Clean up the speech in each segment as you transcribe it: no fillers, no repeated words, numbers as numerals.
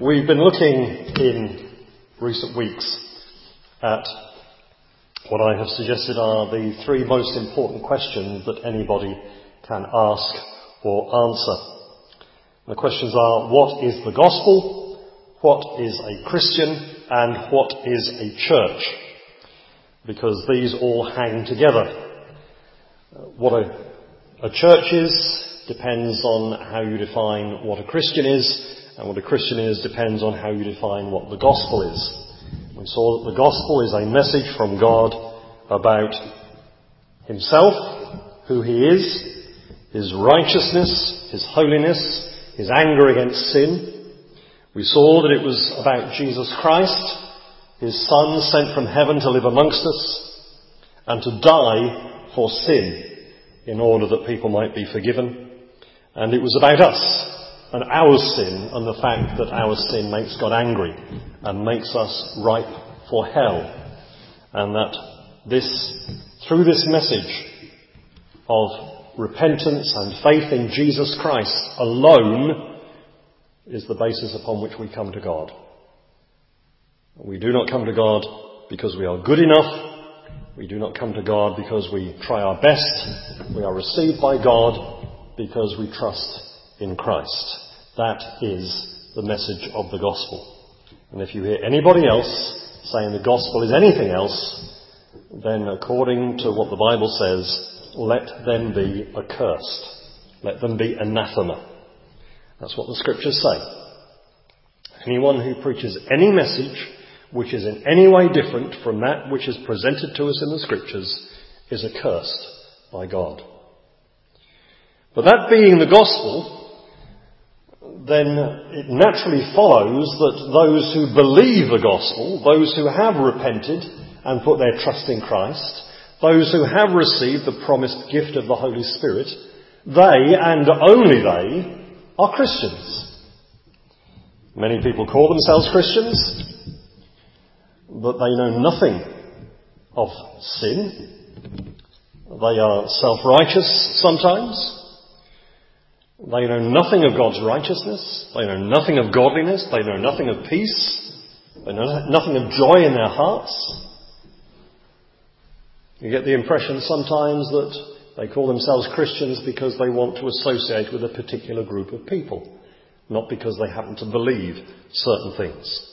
We've been looking in recent weeks at what I have suggested are the three most important questions that anybody can ask or answer. The questions are: what is the gospel? What is a Christian? And what is a church? Because these all hang together. What a church is depends on how you define what a Christian is, and what a Christian is depends on how you define what the gospel is. We saw that the gospel is a message from God about himself, who he is, his righteousness, his holiness, his anger against sin. We saw that it was about Jesus Christ, his Son sent from heaven to live amongst us and to die for sin in order that people might be forgiven. And it was about us and our sin and the fact that our sin makes God angry and makes us ripe for hell. And that through this message of repentance and faith in Jesus Christ alone is the basis upon which we come to God. We do not come to God because we are good enough. We do not come to God because we try our best. We are received by God because we trust in Christ. That is the message of the gospel. And if you hear anybody else saying the gospel is anything else, then according to what the Bible says, let them be accursed. Let them be anathema. That's what the scriptures say. Anyone who preaches any message which is in any way different from that which is presented to us in the scriptures is accursed by God. But that being the gospel, then it naturally follows that those who believe the gospel, those who have repented and put their trust in Christ, those who have received the promised gift of the Holy Spirit, they, and only they, are Christians. Many people call themselves Christians, but they know nothing of sin. They are self-righteous sometimes. They know nothing of God's righteousness. They know nothing of godliness. They know nothing of peace. They know nothing of joy in their hearts. You get the impression sometimes that they call themselves Christians because they want to associate with a particular group of people, not because they happen to believe certain things.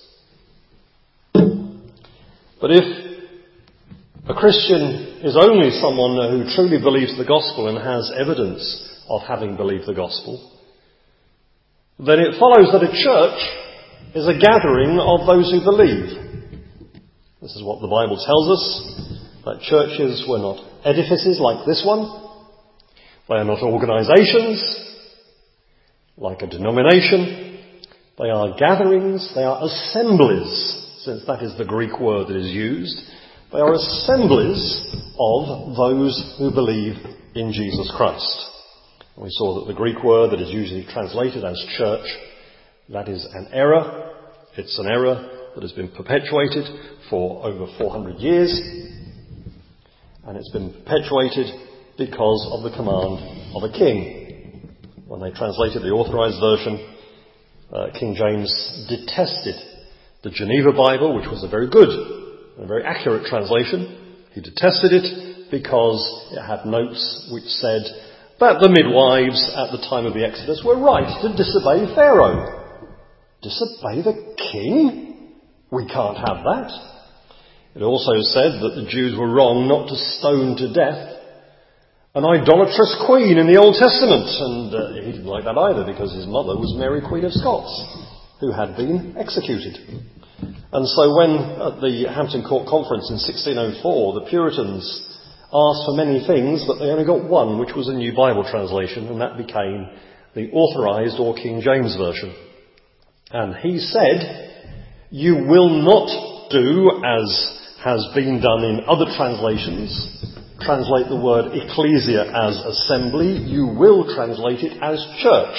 But if a Christian is only someone who truly believes the gospel and has evidence of having believed the gospel, then it follows that a church is a gathering of those who believe. This is what the Bible tells us, that churches were not edifices like this one. They are not organisations like a denomination. They are gatherings, they are assemblies, since that is the Greek word that is used. They are assemblies of those who believe in Jesus Christ. We saw that the Greek word that is usually translated as church, that is an error. It's an error that has been perpetuated for over 400 years. And it's been perpetuated because of the command of a king. When they translated the Authorized Version, King James detested the Geneva Bible, which was a very good and a very accurate translation. He detested it because it had notes which said that the midwives at the time of the Exodus were right to disobey Pharaoh. Disobey the king? We can't have that. It also said that the Jews were wrong not to stone to death an idolatrous queen in the Old Testament. And he didn't like that either, because his mother was Mary, Queen of Scots, who had been executed. And so when at the Hampton Court Conference in 1604, the Puritans asked for many things, but they only got one, which was a new Bible translation, and that became the Authorized or King James Version. And he said, you will not do as has been done in other translations, translate the word ecclesia as assembly. You will translate it as church.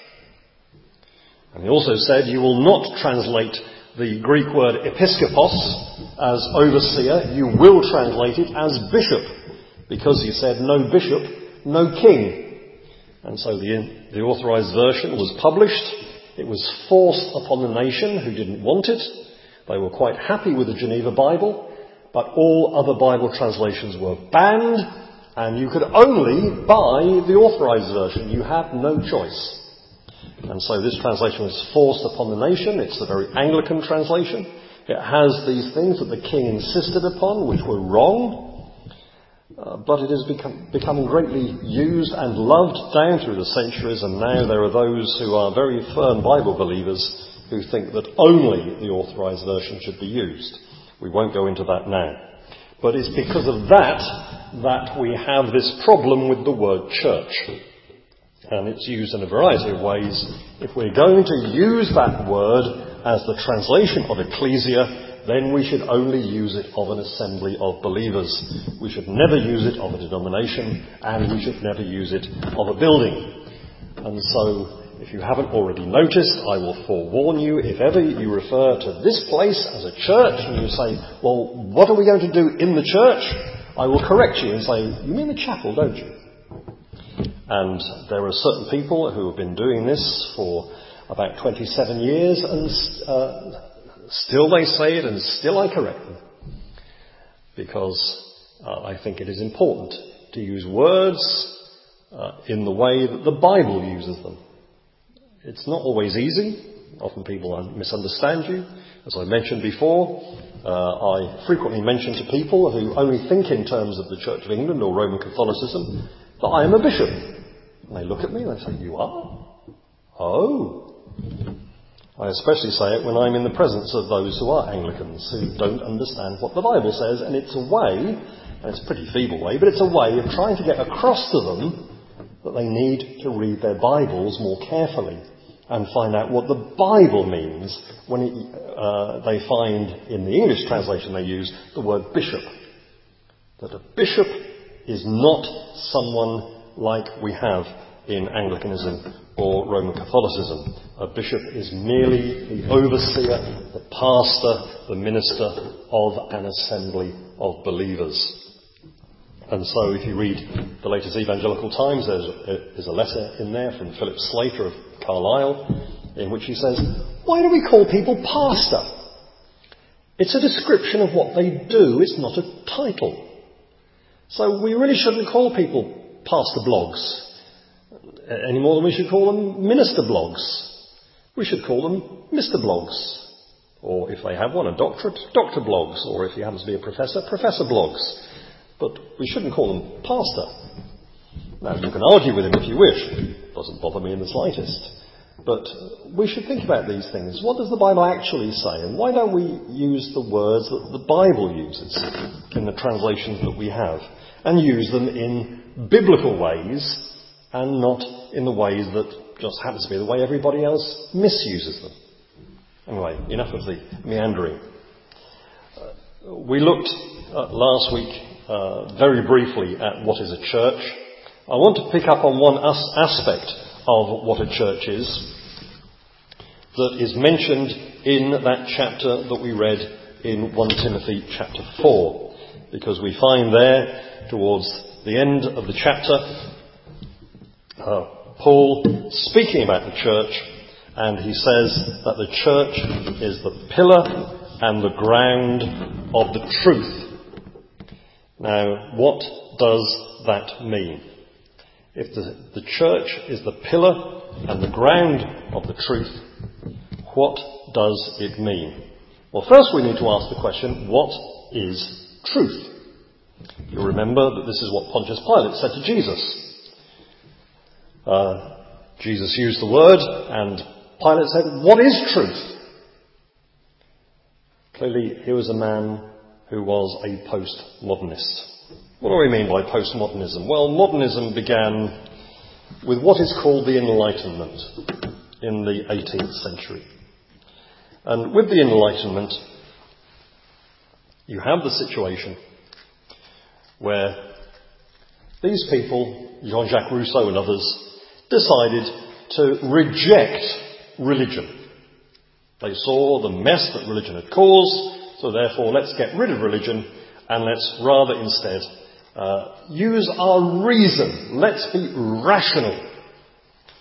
And he also said, you will not translate the Greek word episkopos as overseer. You will translate it as bishop. Because he said, no bishop, no king. And so the Authorized Version was published It was forced upon the nation who didn't want it. They were quite happy with the Geneva Bible, but all other Bible translations were banned, and you could only buy the authorized version. You had no choice. And so this translation was forced upon the nation. It's a very Anglican translation. It has these things that the king insisted upon, which were wrong. But it has become greatly used and loved down through the centuries, and now there are those who are very firm Bible believers who think that only the authorized version should be used. We won't go into that now. But it's because of that we have this problem with the word church. And it's used in a variety of ways. If we're going to use that word as the translation of ecclesia, then we should only use it of an assembly of believers. We should never use it of a denomination, and we should never use it of a building. And so, if you haven't already noticed, I will forewarn you, if ever you refer to this place as a church, and you say, well, what are we going to do in the church? I will correct you and say, you mean the chapel, don't you? And there are certain people who have been doing this for about 27 years, and still they say it, and still I correct them. Because I think it is important to use words in the way that the Bible uses them. It's not always easy. Often people misunderstand you. As I mentioned before, I frequently mention to people who only think in terms of the Church of England or Roman Catholicism that I am a bishop. And they look at me and they say, you are? Oh. I especially say it when I'm in the presence of those who are Anglicans, who don't understand what the Bible says, and it's a way, and it's a pretty feeble way, but it's a way of trying to get across to them that they need to read their Bibles more carefully and find out what the Bible means when they find in the English translation they use the word bishop. That a bishop is not someone like we have in Anglicanism or Roman Catholicism. A bishop is merely the overseer, the pastor, the minister of an assembly of believers. And so if you read the latest Evangelical Times, there's a letter in there from Philip Slater of Carlisle in which he says, why do we call people pastor? It's a description of what they do, it's not a title. So we really shouldn't call people pastor blogs any more than we should call them minister blogs. We should call them Mr. Blogs. Or if they have one, a doctorate, Dr. Blogs. Or if he happens to be a professor, Professor Blogs. But we shouldn't call them pastor. Now, you can argue with him if you wish. It doesn't bother me in the slightest. But we should think about these things. What does the Bible actually say? And why don't we use the words that the Bible uses in the translations that we have, and use them in biblical ways and not in the ways that just happens to be the way everybody else misuses them? Anyway, enough of the meandering. We looked last week very briefly at what is a church. I want to pick up on one aspect of what a church is that is mentioned in that chapter that we read in 1 Timothy chapter 4, because we find there towards the end of the chapter Paul speaking about the church, and he says that the church is the pillar and the ground of the truth. Now, what does that mean? If the church is the pillar and the ground of the truth, what does it mean? Well, first we need to ask the question, what is truth? You'll remember that this is what Pontius Pilate said to Jesus. Jesus used the word, and Pilate said, what is truth? Clearly, he was a man who was a postmodernist. What do we mean by postmodernism? Well, modernism began with what is called the Enlightenment in the 18th century. And with the Enlightenment, you have the situation where these people, Jean-Jacques Rousseau and others, decided to reject religion. They saw the mess that religion had caused, so therefore let's get rid of religion and let's rather instead use our reason. Let's be rational.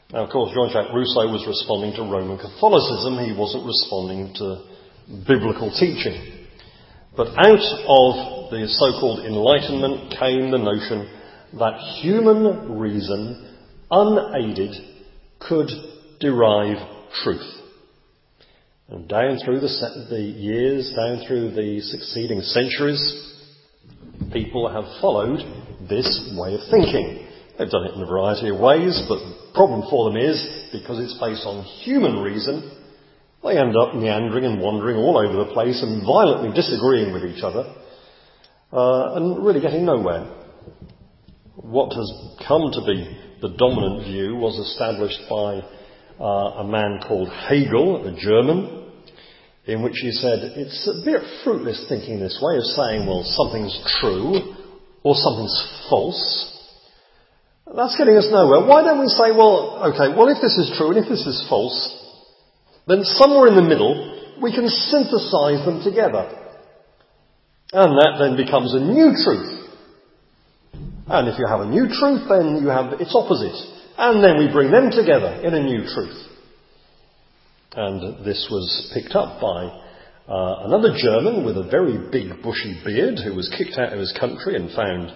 Now, of course, Jean-Jacques Rousseau was responding to Roman Catholicism. He wasn't responding to biblical teaching. But out of the so-called Enlightenment came the notion that human reason, unaided, could derive truth. And down through the years, down through the succeeding centuries, people have followed this way of thinking. They've done it in a variety of ways, but the problem for them is, because it's based on human reason, they end up meandering and wandering all over the place and violently disagreeing with each other, and really getting nowhere. What has come to be the dominant view was established by a man called Hegel, a German, in which he said it's a bit fruitless thinking this way of saying, well, something's true or something's false. That's getting us nowhere. Why don't we say, well, okay, well, if this is true and if this is false, then somewhere in the middle we can synthesize them together. And that then becomes a new truth. And if you have a new truth, then you have its opposite. And then we bring them together in a new truth. And this was picked up by another German with a very big bushy beard who was kicked out of his country and found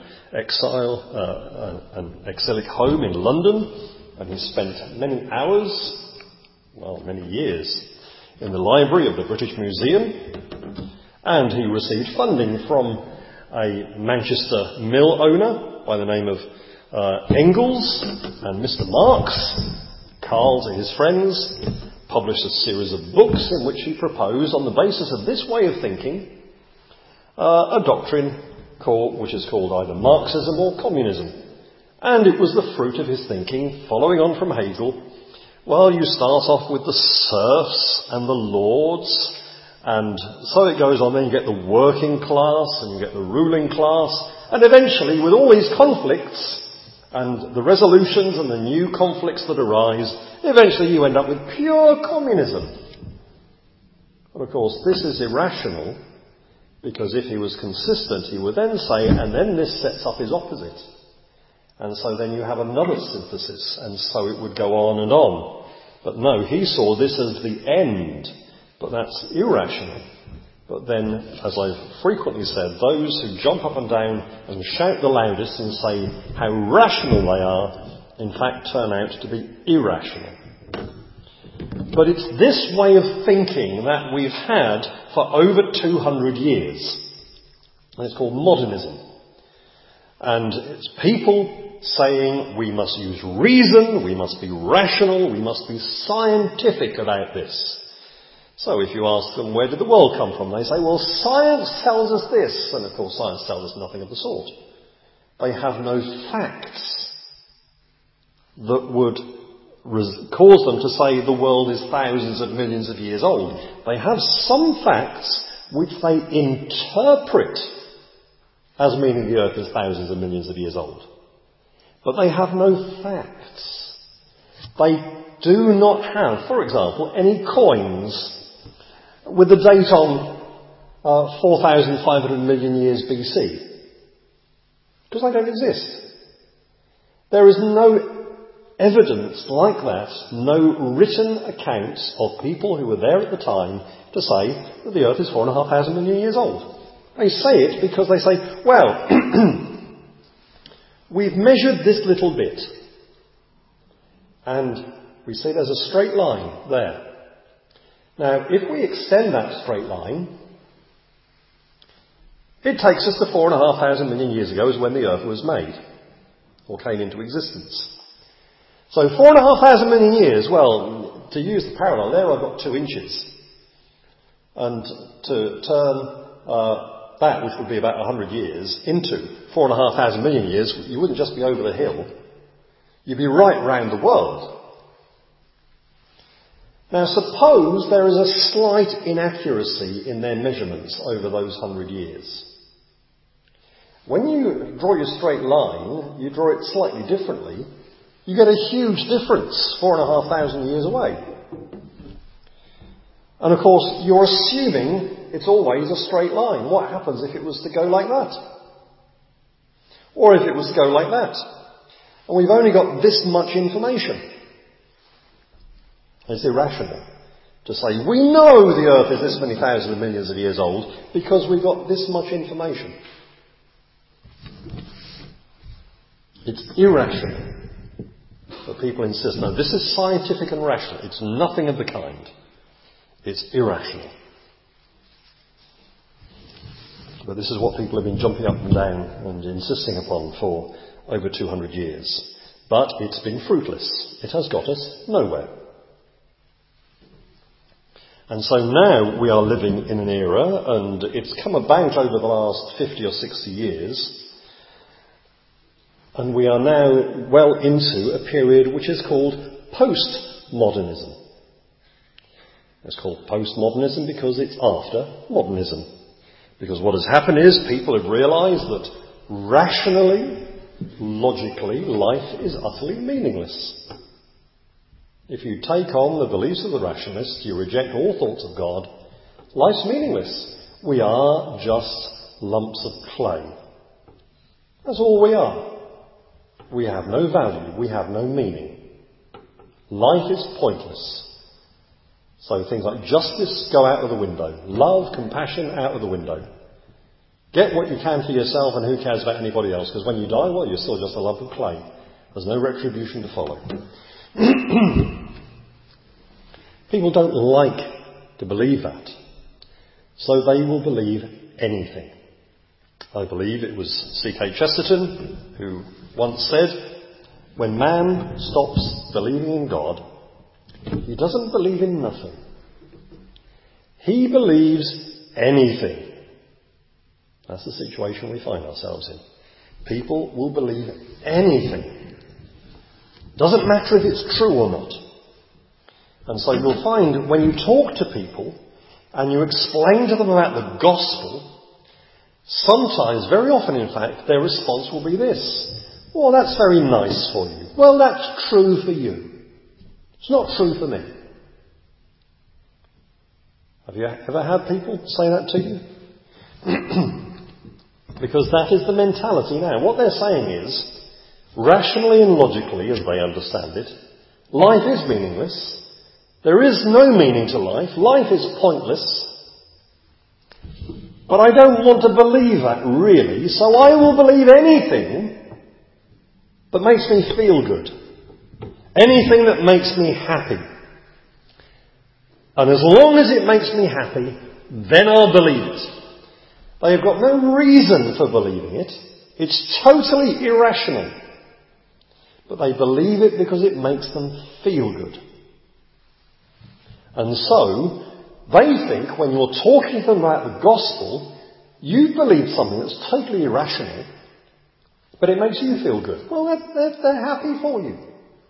an exilic home in London. And he spent many hours, many years, in the library of the British Museum. And he received funding from a Manchester mill owner by the name of Engels, and Mr. Marx, Karl to his friends, published a series of books in which he proposed, on the basis of this way of thinking, a doctrine which is called either Marxism or communism. And it was the fruit of his thinking, following on from Hegel. Well, you start off with the serfs and the lords, and so it goes on. Then you get the working class, and you get the ruling class, and eventually, with all these conflicts, and the resolutions and the new conflicts that arise, eventually you end up with pure communism. But of course, this is irrational, because if he was consistent, he would then say, and then this sets up his opposite. And so then you have another synthesis, and so it would go on and on. But no, he saw this as the end. But that's irrational. But then, as I've frequently said, those who jump up and down and shout the loudest and say how rational they are, in fact turn out to be irrational. But it's this way of thinking that we've had for over 200 years. And it's called modernism. And it's people saying we must use reason, we must be rational, we must be scientific about this. So if you ask them, where did the world come from? They say, well, science tells us this. And of course, science tells us nothing of the sort. They have no facts that would cause them to say the world is thousands of millions of years old. They have some facts which they interpret as meaning the earth is thousands of millions of years old. But they have no facts. They do not have, for example, any coins with the date on 4,500 million years BC. Because they don't exist. There is no evidence like that, no written accounts of people who were there at the time to say that the earth is 4,500 million years old. They say it because they say, well, we've measured this little bit. And we see there's a straight line there. Now, if we extend that straight line, it takes us to 4,500 million years ago is when the earth was made, or came into existence. So 4,500 million years, well, to use the parallel there, I've got 2 inches. And to turn that, which would be about 100 years, into 4,500 million years, you wouldn't just be over the hill. You'd be right round the world. Now suppose there is a slight inaccuracy in their measurements over those 100 years. When you draw your straight line, you draw it slightly differently, you get a huge difference 4,500 years away. And of course, you're assuming it's always a straight line. What happens if it was to go like that? Or if it was to go like that? And we've only got this much information. It's irrational to say, we know the earth is this many thousands of millions of years old because we've got this much information. It's irrational. But people insist, no, this is scientific and rational. It's nothing of the kind. It's irrational. But this is what people have been jumping up and down and insisting upon for over 200 years. But it's been fruitless. It has got us nowhere. And so now we are living in an era, and it's come about over the last 50 or 60 years, and we are now well into a period which is called postmodernism. It's called postmodernism because it's after modernism. Because what has happened is people have realised that rationally, logically, life is utterly meaningless. If you take on the beliefs of the rationalists, you reject all thoughts of God, life's meaningless. We are just lumps of clay. That's all we are. We have no value. We have no meaning. Life is pointless. So things like justice go out of the window. Love, compassion, out of the window. Get what you can for yourself, and who cares about anybody else? Because when you die, well, you're still just a lump of clay. There's no retribution to follow. People don't like to believe that. So they will believe anything. I believe it was C.K. Chesterton who once said, when man stops believing in God, he doesn't believe in nothing. He believes anything. That's the situation we find ourselves in. People will believe anything. Doesn't matter if it's true or not. And so you'll find when you talk to people and you explain to them about the gospel, sometimes, very often in fact, their response will be this. Well, that's very nice for you. Well, that's true for you. It's not true for me. Have you ever had people say that to you? Because that is the mentality now. What they're saying is, rationally and logically, as they understand it, life is meaningless. There is no meaning to life. Life is pointless. But I don't want to believe that, really, so I will believe anything that makes me feel good. Anything that makes me happy. And as long as it makes me happy, then I'll believe it. They have got no reason for believing it. It's totally irrational. But they believe it because it makes them feel good. And so, they think when you're talking to them about the gospel, you believe something that's totally irrational, but it makes you feel good. Well, they're happy for you.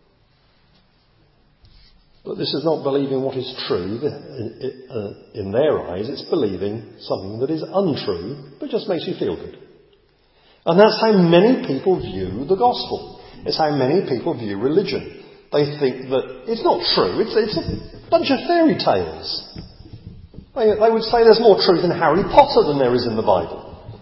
But this is not believing what is true. In their eyes, it's believing something that is untrue, but just makes you feel good. And that's how many people view the gospel. It's how many people view religion. They think that it's not true. It's a bunch of fairy tales. They would say there's more truth in Harry Potter than there is in the Bible.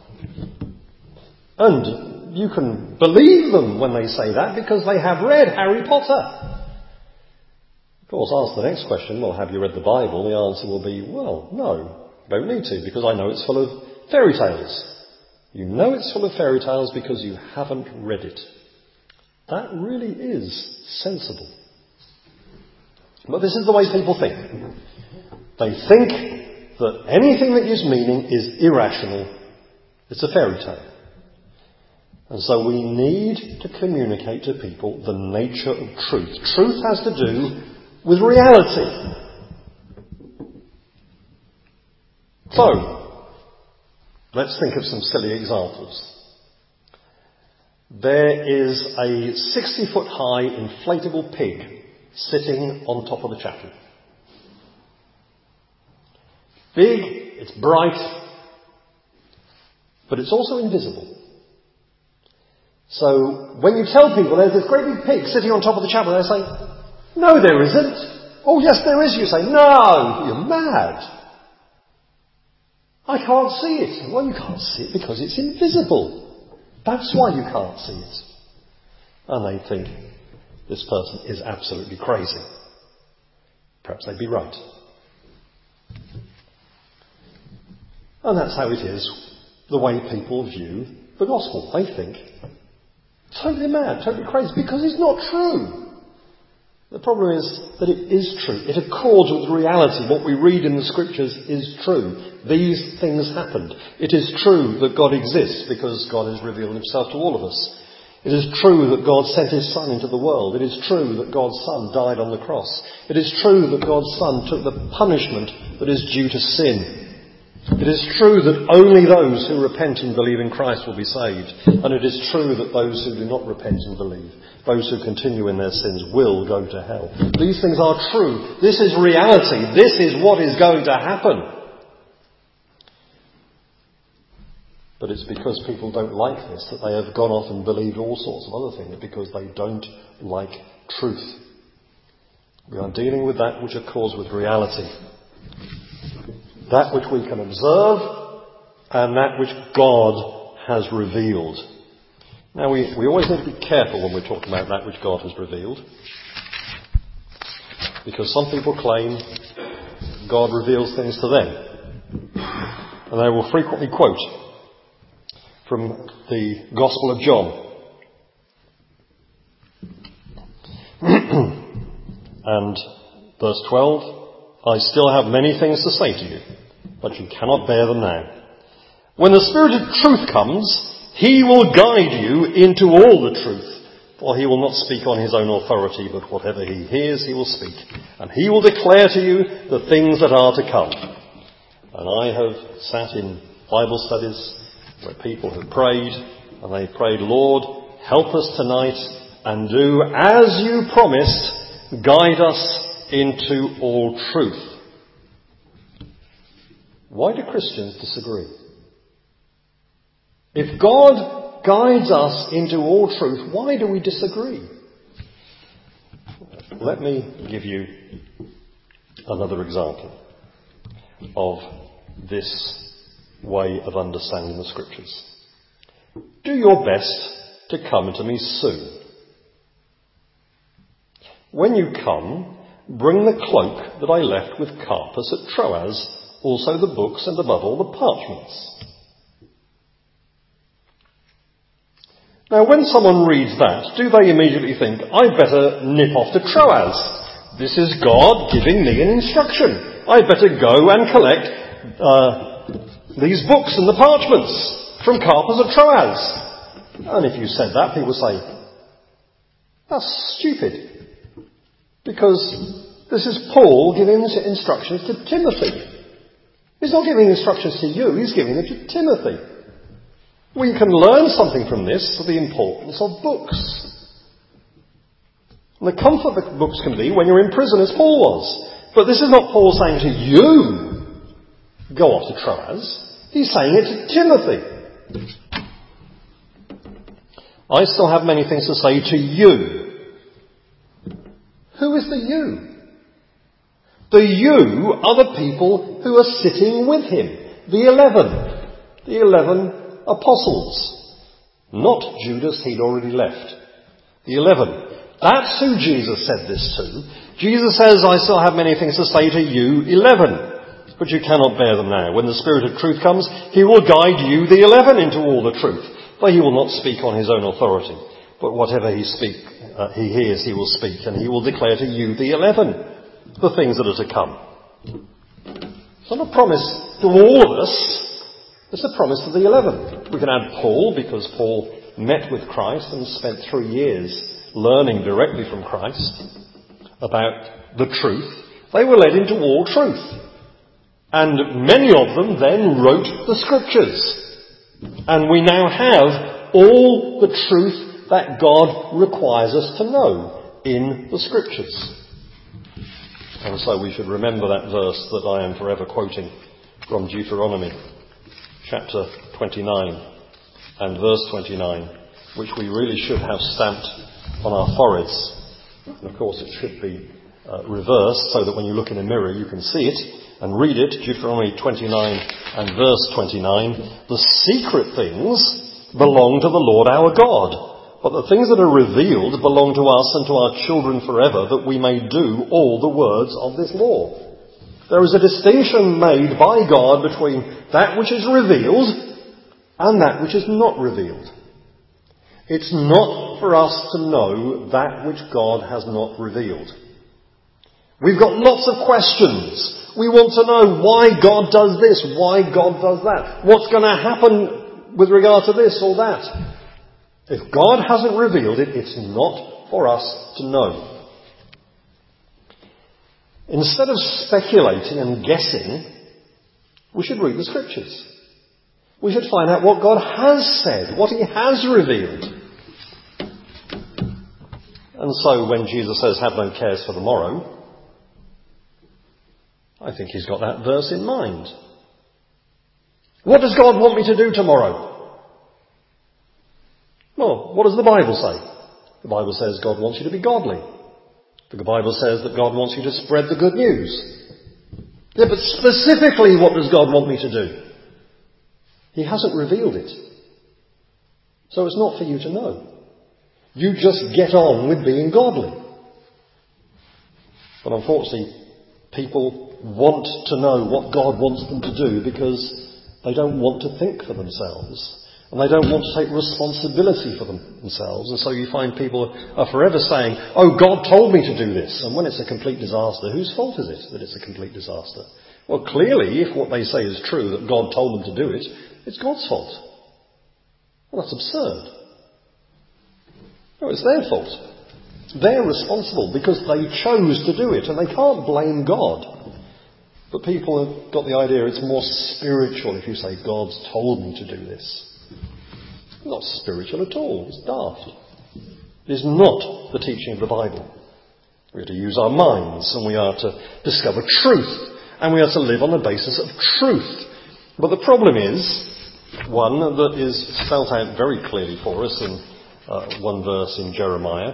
And you can believe them when they say that because they have read Harry Potter. Of course, ask the next question, well, have you read the Bible? The answer will be, well, no, don't need to, because I know it's full of fairy tales. You know it's full of fairy tales because you haven't read it. That really is sensible. But this is the way people think. They think that anything that gives meaning is irrational. It's a fairy tale. And so we need to communicate to people the nature of truth. Truth has to do with reality. So, let's think of some silly examples. There is a 60-foot high inflatable pig sitting on top of the chapel. Big, it's bright, but it's also invisible. So, when you tell people there's this great big pig sitting on top of the chapel, they say, no, there isn't. Oh, yes, there is. You say, no, you're mad. I can't see it. Well, you can't see it because it's invisible. That's why you can't see it. And they think this person is absolutely crazy. Perhaps they'd be right. And that's how it is, the way people view the gospel. They think, totally mad, totally crazy, because it's not true. The problem is that it is true. It accords with reality. What we read in the scriptures is true. These things happened. It is true that God exists because God has revealed himself to all of us. It is true that God sent his Son into the world. It is true that God's Son died on the cross. It is true that God's Son took the punishment that is due to sin. It is true that only those who repent and believe in Christ will be saved. And it is true that those who do not repent and believe, those who continue in their sins, will go to hell. These things are true. This is reality. This is what is going to happen. But it's because people don't like this that they have gone off and believed all sorts of other things, because they don't like truth. We are dealing with that which accords with reality. That which we can observe, and that which God has revealed. Now we always need to be careful when we're talking about that which God has revealed, because some people claim God reveals things to them. And they will frequently quote from the Gospel of John. And verse 12, I still have many things to say to you, but you cannot bear them now. When the Spirit of truth comes, he will guide you into all the truth, for he will not speak on his own authority, but whatever he hears he will speak, and he will declare to you the things that are to come. And I have sat in Bible studies where people have prayed, and they prayed, Lord, help us tonight and do as you promised, guide us into all truth. Why do Christians disagree? If God guides us into all truth, why do we disagree? Let me give you another example of this way of understanding the scriptures. Do your best to come to me soon. When you come, bring the cloak that I left with Carpus at Troas, also the books and above all the parchments. Now when someone reads that, do they immediately think, I'd better nip off to Troas? This is God giving me an instruction. I'd better go and collect these books and the parchments from Carpus at Troas. And if you said that, people would say, that's stupid. Because this is Paul giving instructions to Timothy. He's not giving instructions to you, he's giving them to Timothy. We can learn something from this for the importance of books. And the comfort that books can be when you're in prison, as Paul was. But this is not Paul saying to you, go off to Troas. He's saying it to Timothy. I still have many things to say to you. Who is the you? The you are the people who are sitting with him. The 11 apostles. Not Judas, he'd already left. The 11. That's who Jesus said this to. Jesus says, I still have many things to say to you, 11. But you cannot bear them now. When the Spirit of truth comes, he will guide you, the 11, into all the truth. For he will not speak on his own authority. But whatever he hears, he will speak. And he will declare to you, the 11, the things that are to come. It's not a promise to all of us. It's a promise to the 11. We can add Paul, because Paul met with Christ and spent 3 years learning directly from Christ about the truth. They were led into all truth. And many of them then wrote the scriptures. And we now have all the truth that God requires us to know in the scriptures. And so we should remember that verse that I am forever quoting from Deuteronomy, chapter 29 and verse 29, which we really should have stamped on our foreheads. And of course it should be reversed so that when you look in a mirror you can see it and read it. Deuteronomy 29 and verse 29. The secret things belong to the Lord our God, but the things that are revealed belong to us and to our children forever, that we may do all the words of this law. There is a distinction made by God between that which is revealed and that which is not revealed. It's not for us to know that which God has not revealed. We've got lots of questions. We want to know why God does this, why God does that, what's going to happen with regard to this or that. If God hasn't revealed it, it's not for us to know. Instead of speculating and guessing, we should read the Scriptures. We should find out what God has said, what He has revealed. And so when Jesus says, "Have no cares for the morrow," I think He's got that verse in mind. What does God want me to do tomorrow? Well, what does the Bible say? The Bible says God wants you to be godly. The Bible says that God wants you to spread the good news. Yeah, but specifically, what does God want me to do? He hasn't revealed it. So it's not for you to know. You just get on with being godly. But unfortunately, people want to know what God wants them to do because they don't want to think for themselves. And they don't want to take responsibility for themselves. And so you find people are forever saying, "Oh, God told me to do this." And when it's a complete disaster, whose fault is it that it's a complete disaster? Well, clearly, if what they say is true, that God told them to do it, it's God's fault. Well, that's absurd. No, it's their fault. They're responsible because they chose to do it, and they can't blame God. But people have got the idea it's more spiritual if you say, "God's told me to do this." It's not spiritual at all. It's daft. It is not the teaching of the Bible. We are to use our minds, and we are to discover truth, and we are to live on the basis of truth. But the problem is one that is spelt out very clearly for us in one verse in Jeremiah.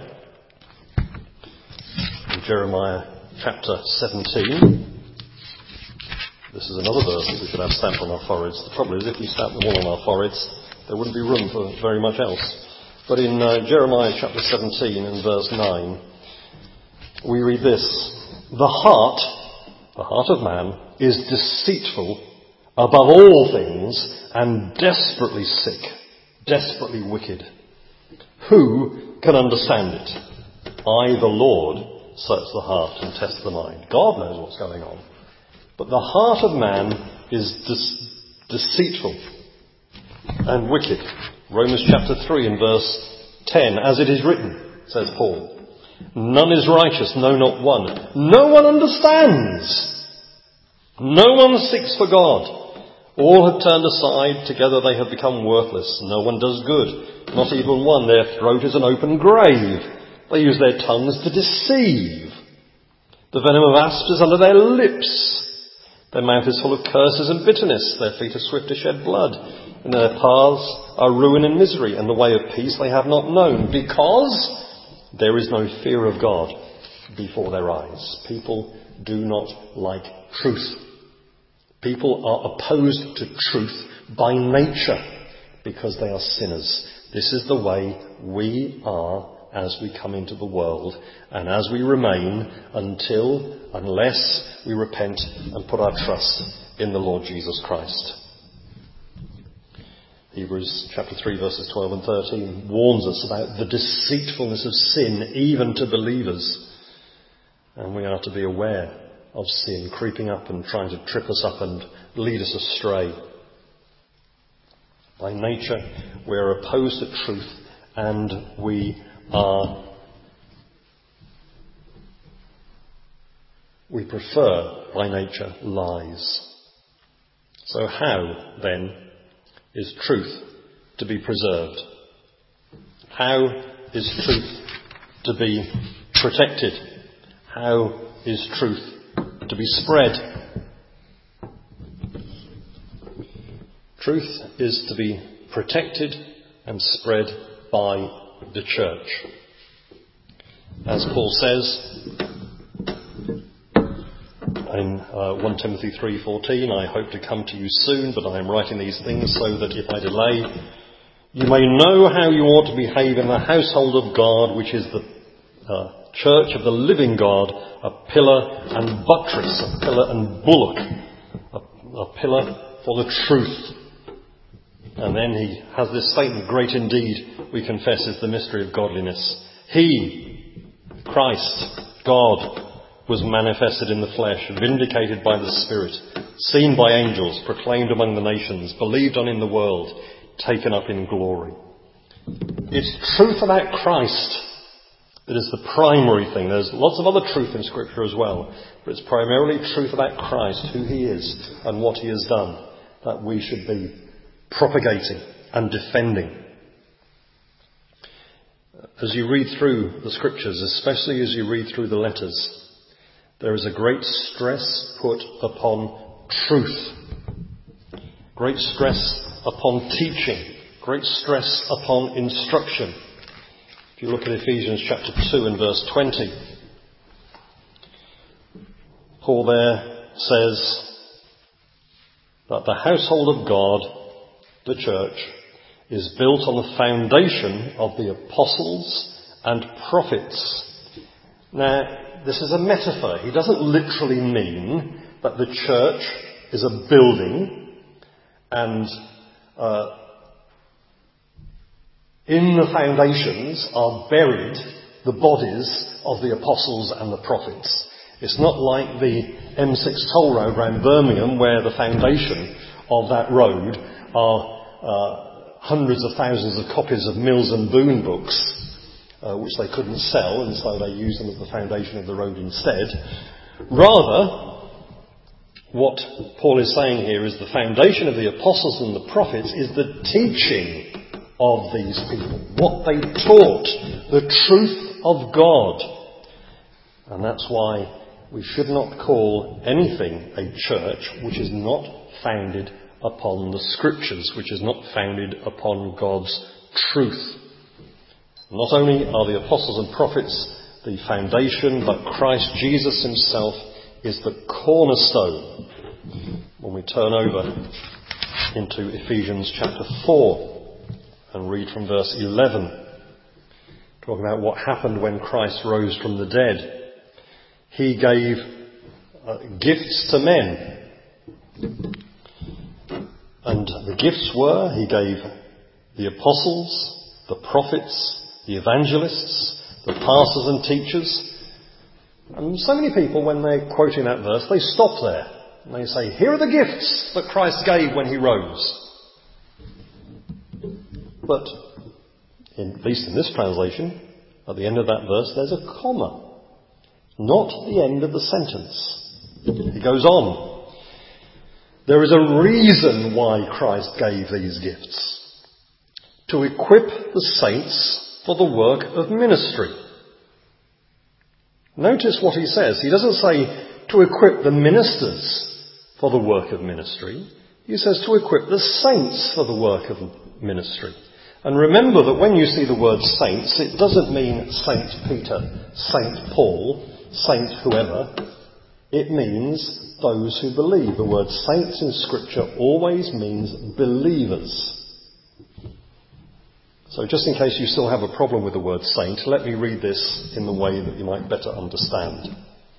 In Jeremiah chapter 17. This is another verse that we should have stamped on our foreheads. The trouble is, if we stamp them all on our foreheads, there wouldn't be room for very much else. But in Jeremiah chapter 17 and verse 9, we read this: the heart of man, is deceitful above all things and desperately sick, desperately wicked. Who can understand it? I, the Lord, search the heart and test the mind. God knows what's going on. But the heart of man is deceitful and wicked. Romans chapter 3 and verse 10, as it is written, says Paul, none is righteous, no, not one. No one understands. No one seeks for God. All have turned aside, together they have become worthless. No one does good, not even one. Their throat is an open grave. They use their tongues to deceive. The venom of asps is under their lips. Their mouth is full of curses and bitterness. Their feet are swift to shed blood. And their paths are ruin and misery, and the way of peace they have not known, because there is no fear of God before their eyes. People do not like truth. People are opposed to truth by nature because they are sinners. This is the way we are as we come into the world and as we remain unless we repent and put our trust in the Lord Jesus Christ. Hebrews chapter 3 verses 12 and 13 warns us about the deceitfulness of sin even to believers. And we are to be aware of sin creeping up and trying to trip us up and lead us astray. By nature, we are opposed to truth, and we prefer, by nature, lies. So how, then, is truth to be preserved? How is truth to be protected? How is truth to be spread? Truth is to be protected and spread by the church. As Paul says in 1 Timothy 3:14, I hope to come to you soon, but I am writing these things so that if I delay, You may know how you ought to behave in the household of God, which is the church of the living God, a pillar and buttress, a pillar and bulwark, a pillar for the truth. And then he has this statement, great indeed, we confess, is the mystery of godliness. He, Christ, God, was manifested in the flesh, vindicated by the Spirit, seen by angels, proclaimed among the nations, believed on in the world, taken up in glory. It's truth about Christ that is the primary thing. There's lots of other truth in Scripture as well, but it's primarily truth about Christ, who he is and what he has done, that we should be propagating and defending. As you read through the Scriptures, especially as you read through the letters, there is a great stress put upon truth, great stress upon teaching, great stress upon instruction. If you look at Ephesians chapter 2 and verse 20, Paul there says that the household of God, the church, is built on the foundation of the apostles and prophets. Now, this is a metaphor. He doesn't literally mean that the church is a building and in the foundations are buried the bodies of the apostles and the prophets. It's not like the M6 toll road around Birmingham where the foundation of that road are hundreds of thousands of copies of Mills and Boon books, which they couldn't sell, and so they used them as the foundation of the road instead. Rather, what Paul is saying here is the foundation of the apostles and the prophets is the teaching of these people, what they taught, the truth of God. And that's why we should not call anything a church which is not founded upon the Scriptures, which is not founded upon God's truth. Not only are the apostles and prophets the foundation, but Christ Jesus himself is the cornerstone. When we turn over into Ephesians chapter 4 and read from verse 11, talking about what happened when Christ rose from the dead. He gave gifts to men. And the gifts were, he gave the apostles, the prophets, the evangelists, the pastors and teachers. And so many people, when they're quoting that verse, they stop there. And they say, here are the gifts that Christ gave when he rose. But, at least in this translation, at the end of that verse, there's a comma. Not the end of the sentence. He goes on. There is a reason why Christ gave these gifts. To equip the saints for the work of ministry. Notice what he says. He doesn't say to equip the ministers for the work of ministry. He says to equip the saints for the work of ministry. And remember that when you see the word saints, it doesn't mean Saint Peter, Saint Paul, Saint whoever. It means those who believe. The word saints in Scripture always means believers. So just in case you still have a problem with the word saint, let me read this in the way that you might better understand.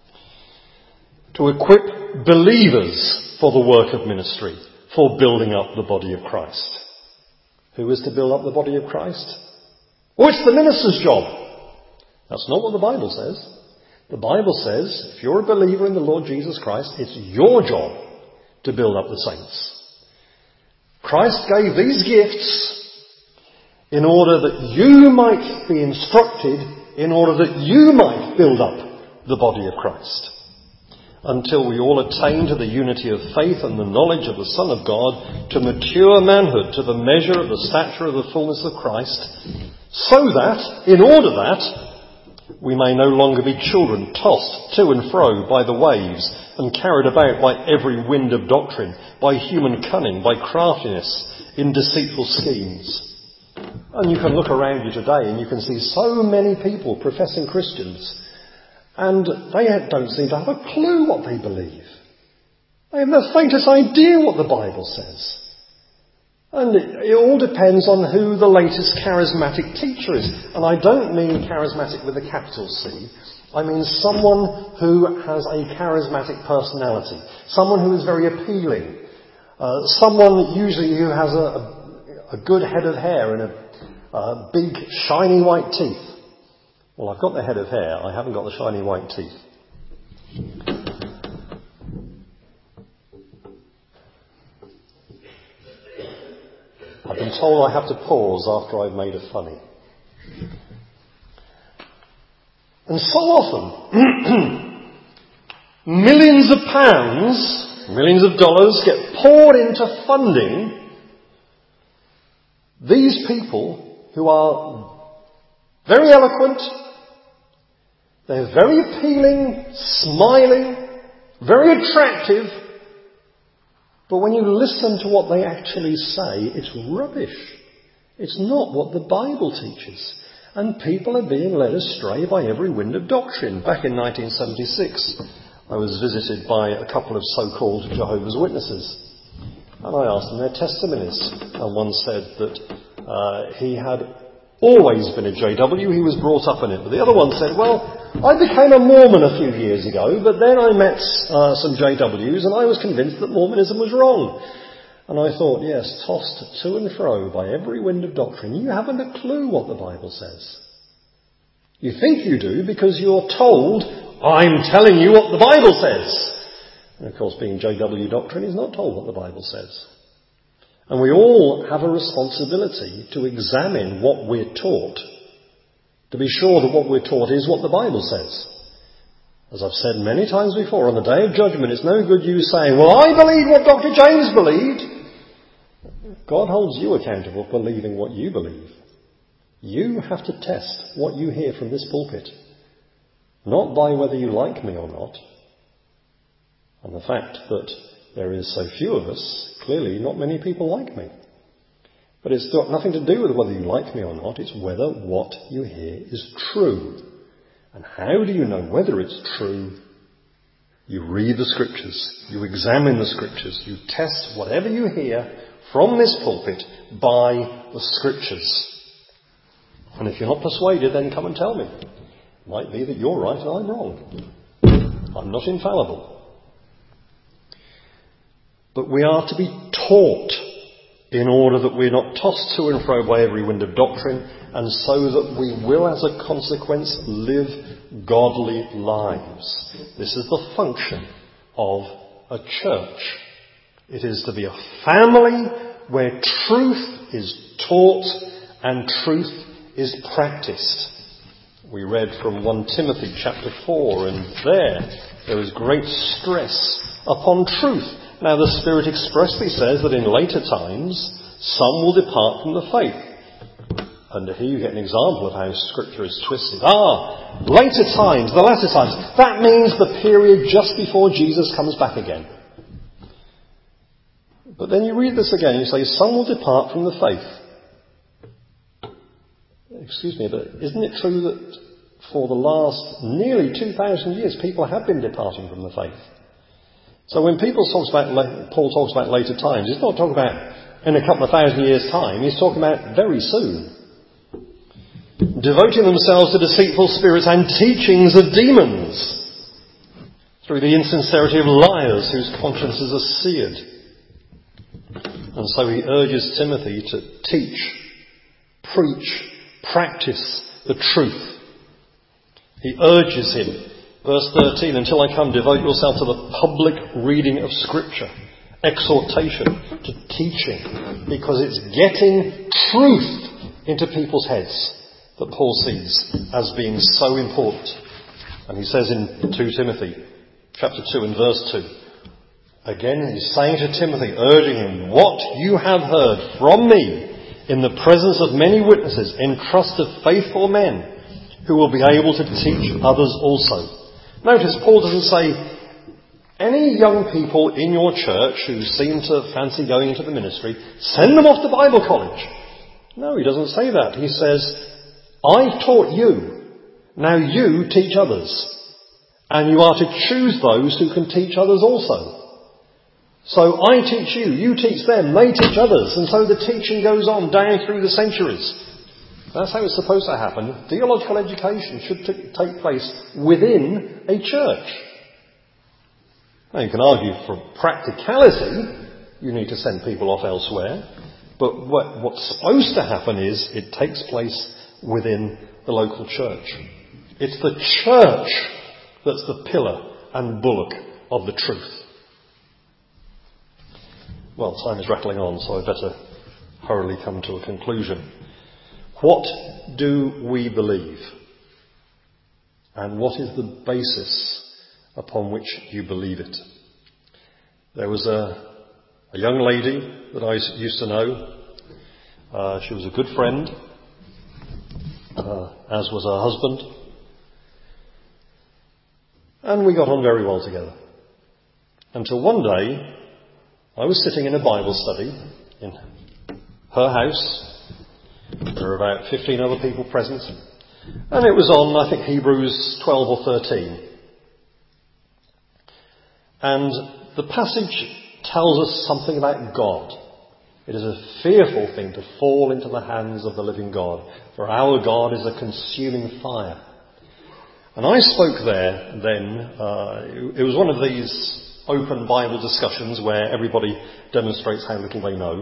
To equip believers for the work of ministry, for building up the body of Christ. Who is to build up the body of Christ? Oh, it's the minister's job. That's not what the Bible says. The Bible says, if you're a believer in the Lord Jesus Christ, it's your job to build up the saints. Christ gave these gifts in order that you might be instructed, in order that you might build up the body of Christ. Until we all attain to the unity of faith and the knowledge of the Son of God, to mature manhood, to the measure of the stature of the fullness of Christ, so that, in order that, we may no longer be children tossed to and fro by the waves and carried about by every wind of doctrine, by human cunning, by craftiness, in deceitful schemes. And you can look around you today and you can see so many people professing Christians, and they don't seem to have a clue what they believe. They have the faintest idea what the Bible says. And it all depends on who the latest charismatic teacher is. And I don't mean charismatic with a capital C. I mean someone who has a charismatic personality. Someone who is very appealing. Someone usually who has a good head of hair and a big shiny white teeth. Well, I've got the head of hair. I haven't got the shiny white teeth. I've been told I have to pause after I've made a funny. And so often, millions of pounds, millions of dollars get poured into funding these people who are very eloquent, they're very appealing, smiling, very attractive, but when you listen to what they actually say, it's rubbish. It's not what the Bible teaches. And people are being led astray by every wind of doctrine. Back in 1976, I was visited by a couple of so-called Jehovah's Witnesses. And I asked them their testimonies. And one said that he had always been a JW, he was brought up in it. But the other one said, well, I became a Mormon a few years ago, but then I met some JWs and I was convinced that Mormonism was wrong. And I thought, yes, tossed to and fro by every wind of doctrine, you haven't a clue what the Bible says. You think you do because you're told, I'm telling you what the Bible says. And of course, being JW doctrine is not told what the Bible says. And we all have a responsibility to examine what we're taught, to be sure that what we're taught is what the Bible says. As I've said many times before, on the day of judgment, it's no good you saying, well, I believe what Dr. James believed. God holds you accountable for believing what you believe. You have to test what you hear from this pulpit, not by whether you like me or not. And the fact that there is so few of us, clearly not many people like me. But it's got nothing to do with whether you like me or not, it's whether what you hear is true. And how do you know whether it's true? You read the Scriptures, you examine the Scriptures, you test whatever you hear from this pulpit by the Scriptures. And if you're not persuaded, then come and tell me. It might be that you're right and I'm wrong. I'm not infallible. But we are to be taught in order that we're not tossed to and fro by every wind of doctrine, and so that we will, as a consequence, live godly lives. This is the function of a church. It is to be a family where truth is taught and truth is practiced. We read from 1 Timothy chapter 4, and there is great stress upon truth. Now the Spirit expressly says that in later times some will depart from the faith. And here you get an example of how Scripture is twisted. Later times, the latter times. That means the period just before Jesus comes back again. But then you read this again, you say, some will depart from the faith. Excuse me, but isn't it true that for the last nearly 2,000 years people have been departing from the faith? So when Paul talks about later times, he's not talking about in a couple of thousand years' time, he's talking about very soon. Devoting themselves to deceitful spirits and teachings of demons, through the insincerity of liars whose consciences are seared. And so he urges Timothy to teach, preach, practice the truth. He urges him, verse 13, until I come, devote yourself to the public reading of Scripture, exhortation, to teaching, because it's getting truth into people's heads that Paul sees as being so important. And he says in 2 Timothy, chapter 2 and verse 2, again he's saying to Timothy, urging him, what you have heard from me in the presence of many witnesses, entrust to faithful men who will be able to teach others also. Notice Paul doesn't say, any young people in your church who seem to fancy going into the ministry, send them off to Bible college. No, he doesn't say that. He says, I've taught you, now you teach others. And you are to choose those who can teach others also. So I teach you, you teach them, they teach others, and so the teaching goes on down through the centuries. That's how it's supposed to happen. Theological education should take place within a church. Now you can argue for practicality, you need to send people off elsewhere, but what's supposed to happen is it takes place within the local church. It's the church that's the pillar and bulwark of the truth. Well, time is rattling on, so I'd better hurriedly come to a conclusion. What do we believe? And what is the basis upon which you believe it? There was a young lady that I used to know. She was a good friend, as was her husband. And we got on very well together. Until one day, I was sitting in a Bible study in her house. There were about 15 other people present. And it was on, I think, Hebrews 12 or 13. And the passage tells us something about God. It is a fearful thing to fall into the hands of the living God, for our God is a consuming fire. And I spoke there then. It was one of these open Bible discussions where everybody demonstrates how little they know.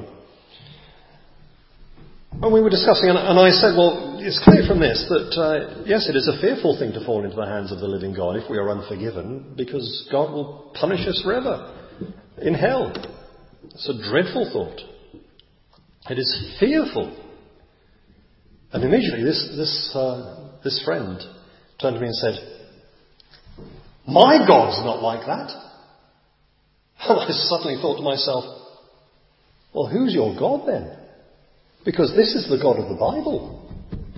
And we were discussing, and I said, well, it's clear from this that, yes, it is a fearful thing to fall into the hands of the living God if we are unforgiven, because God will punish us forever in hell. It's a dreadful thought. It is fearful. And immediately this friend turned to me and said, my God's not like that. And I suddenly thought to myself, well, who's your God then? Because this is the God of the Bible.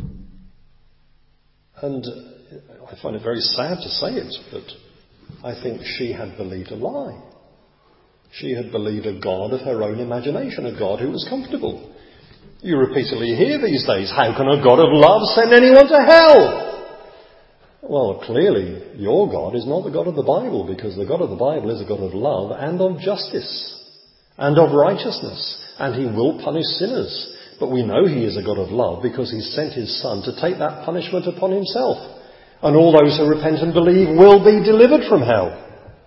And I find it very sad to say it, but I think she had believed a lie. She had believed a God of her own imagination, a God who was comfortable. You repeatedly hear these days, how can a God of love send anyone to hell? Well, clearly your God is not the God of the Bible, because the God of the Bible is a God of love and of justice and of righteousness, and he will punish sinners. But we know he is a God of love because he sent his Son to take that punishment upon himself. And all those who repent and believe will be delivered from hell.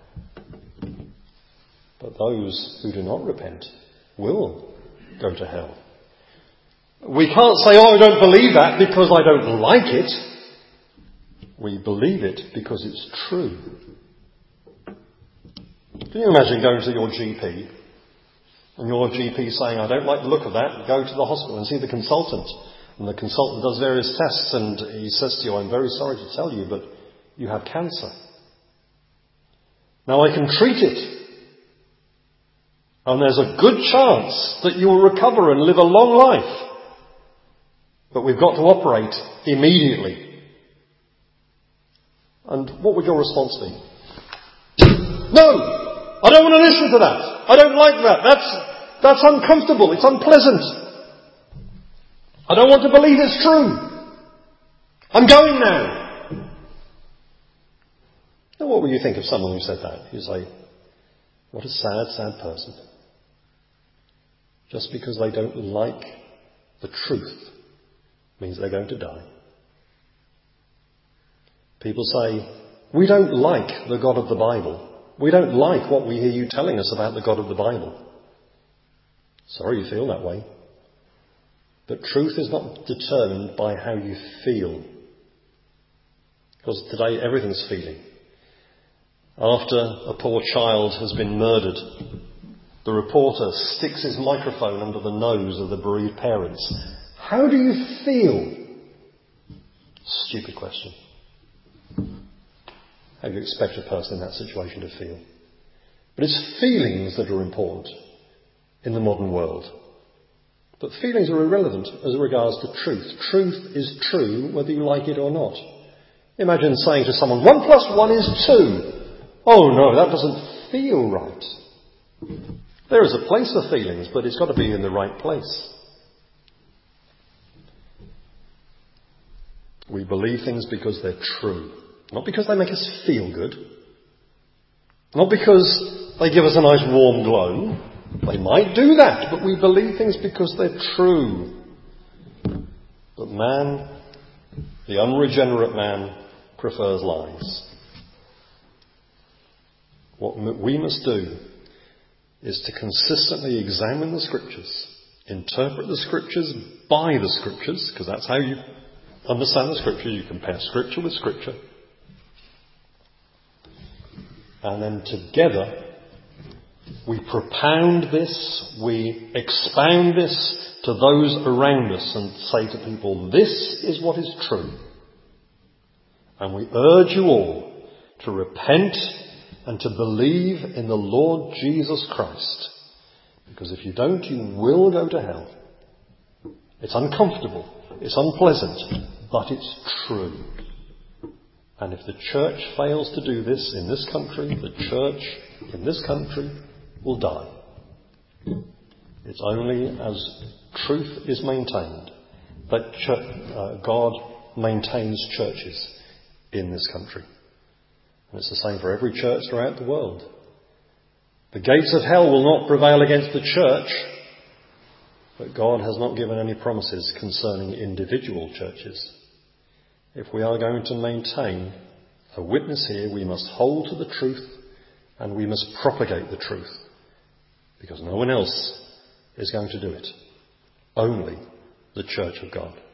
But those who do not repent will go to hell. We can't say, oh, I don't believe that because I don't like it. We believe it because it's true. Can you imagine going to your GP and your GP saying, I don't like the look of that, go to the hospital and see the consultant. And the consultant does various tests and he says to you, I'm very sorry to tell you, but you have cancer. Now I can treat it. And there's a good chance that you will recover and live a long life. But we've got to operate immediately. And what would your response be? No! I don't want to listen to that. I don't like that. That's uncomfortable. It's unpleasant. I don't want to believe it's true. I'm going now. Now what would you think of someone who said that? You say, what a sad, sad person. Just because they don't like the truth means they're going to die. People say, we don't like the God of the Bible. We don't like what we hear you telling us about the God of the Bible. Sorry you feel that way. But truth is not determined by how you feel. Because today everything's feeling. After a poor child has been murdered, the reporter sticks his microphone under the nose of the bereaved parents. How do you feel? Stupid question. How do you expect a person in that situation to feel? But it's feelings that are important in the modern world. But feelings are irrelevant as regards to truth. Truth is true whether you like it or not. Imagine saying to someone, 1 + 1 is 2. Oh no, that doesn't feel right. There is a place for feelings, but it's got to be in the right place. We believe things because they're true, not because they make us feel good. Not because they give us a nice warm glow. They might do that, but we believe things because they're true. But man, the unregenerate man, prefers lies. What we must do is to consistently examine the Scriptures, interpret the Scriptures by the Scriptures, because that's how you understand the Scripture. You compare Scripture with Scripture. And then together we propound this, we expound this to those around us and say to people, this is what is true. And we urge you all to repent and to believe in the Lord Jesus Christ. Because if you don't, you will go to hell. It's uncomfortable, it's unpleasant, but it's true. And if the church fails to do this in this country, the church in this country will die. It's only as truth is maintained that God maintains churches in this country. And it's the same for every church throughout the world. The gates of hell will not prevail against the church, but God has not given any promises concerning individual churches. If we are going to maintain a witness here, we must hold to the truth and we must propagate the truth, because no one else is going to do it. Only the Church of God.